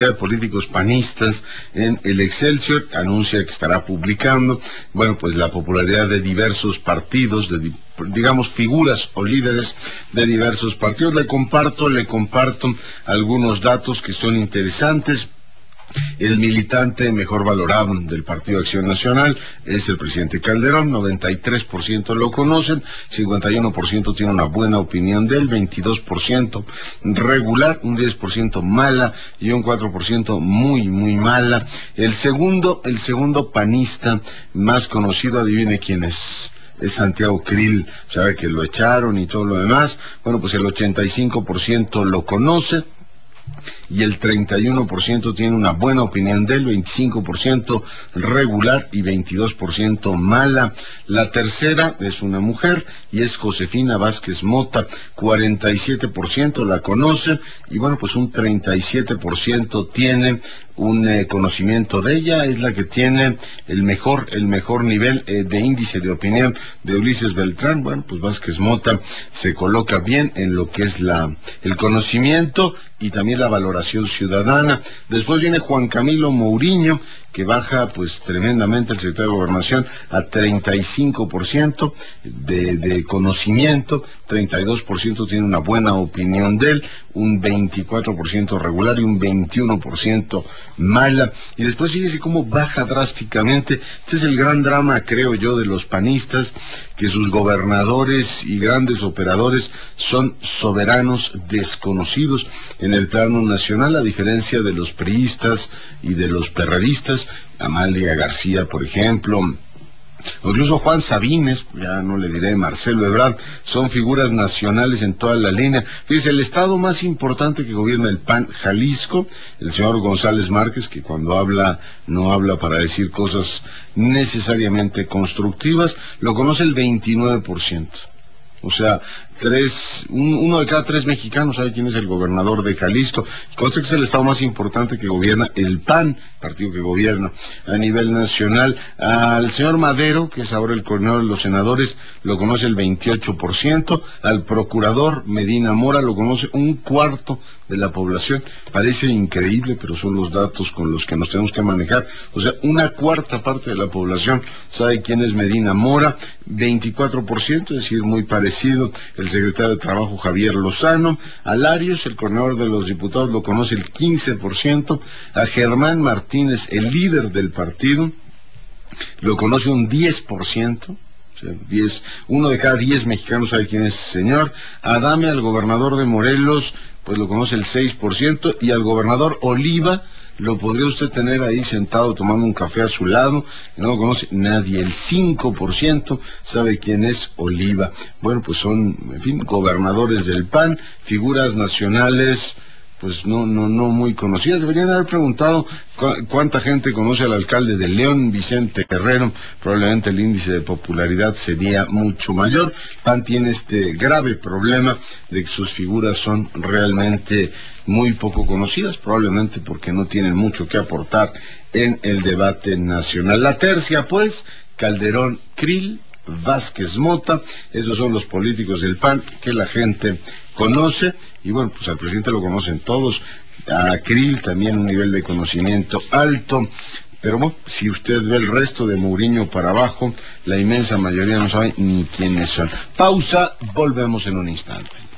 de políticos panistas en el Excelsior anuncia que estará publicando, bueno, pues la popularidad de diversos partidos, digamos, figuras o líderes de diversos partidos. Le comparto algunos datos que son interesantes. El militante mejor valorado del Partido Acción Nacional es el presidente Calderón. 93% lo conocen, 51% tiene una buena opinión de él, 22% regular, un 10% mala y un 4% muy mala. El segundo panista más conocido, adivine quién es Santiago Krill. Sabe que lo echaron y todo lo demás. Bueno, pues el 85% lo conoce y el 31% tiene una buena opinión de él, 25% regular y 22% mala. La tercera es una mujer y es Josefina Vázquez Mota. 47% la conoce y bueno, pues un 37% tiene un conocimiento de ella. Es la que tiene el mejor nivel de índice de opinión de Ulises Beltrán. Bueno, pues Vázquez Mota se coloca bien en lo que es el conocimiento y también la valoración ciudadana. Después viene Juan Camilo Mourinho, que baja pues tremendamente, el secretario de Gobernación, a 35% de conocimiento, 32% tiene una buena opinión de él, un 24% regular y un 21% mala. Y después fíjese cómo baja drásticamente. Este es el gran drama, creo yo, de los panistas, que sus gobernadores y grandes operadores son soberanos desconocidos en el plano nacional, a diferencia de los priistas y de los perredistas. Amalia García, por ejemplo, o incluso Juan Sabines, ya no le diré Marcelo Ebrard, son figuras nacionales en toda la línea. Fíjese, el estado más importante que gobierna el PAN, Jalisco, el señor González Márquez, que cuando habla, no habla para decir cosas necesariamente constructivas, lo conoce el 29%. O sea, uno de cada tres mexicanos sabe quién es el gobernador de Jalisco. Consta que es el estado más importante que gobierna el PAN, partido que gobierna a nivel nacional. Al señor Madero, que es ahora el coordinador de los senadores, lo conoce el 28%. Al procurador Medina Mora lo conoce un cuarto de la población. Parece increíble, pero son los datos con los que nos tenemos que manejar. O sea, una cuarta parte de la población sabe quién es Medina Mora. 24%, es decir, muy parecido el secretario de Trabajo Javier Lozano. A Larios, el coordinador de los diputados, lo conoce el 15%. A Germán Martínez, el líder del partido, lo conoce un 10%. O sea, uno de cada 10 mexicanos sabe quién es ese señor. A Adame, al gobernador de Morelos, pues lo conoce el 6%, y al gobernador Oliva lo podría usted tener ahí sentado tomando un café a su lado, no lo conoce nadie. El 5% sabe quién es Oliva. Bueno, pues son, en fin, gobernadores del PAN, figuras nacionales pues no muy conocidas. Deberían haber preguntado cuánta gente conoce al alcalde de León, Vicente Guerrero. Probablemente el índice de popularidad sería mucho mayor. PAN tiene este grave problema de que sus figuras son realmente muy poco conocidas, probablemente porque no tienen mucho que aportar en el debate nacional. La tercia, pues, Calderón, Krill, Vázquez Mota, esos son los políticos del PAN que la gente conoce, y bueno, pues al presidente lo conocen todos, a Krill también un nivel de conocimiento alto, pero bueno, si usted ve el resto de Mourinho para abajo, la inmensa mayoría no sabe ni quiénes son. Pausa, volvemos en un instante.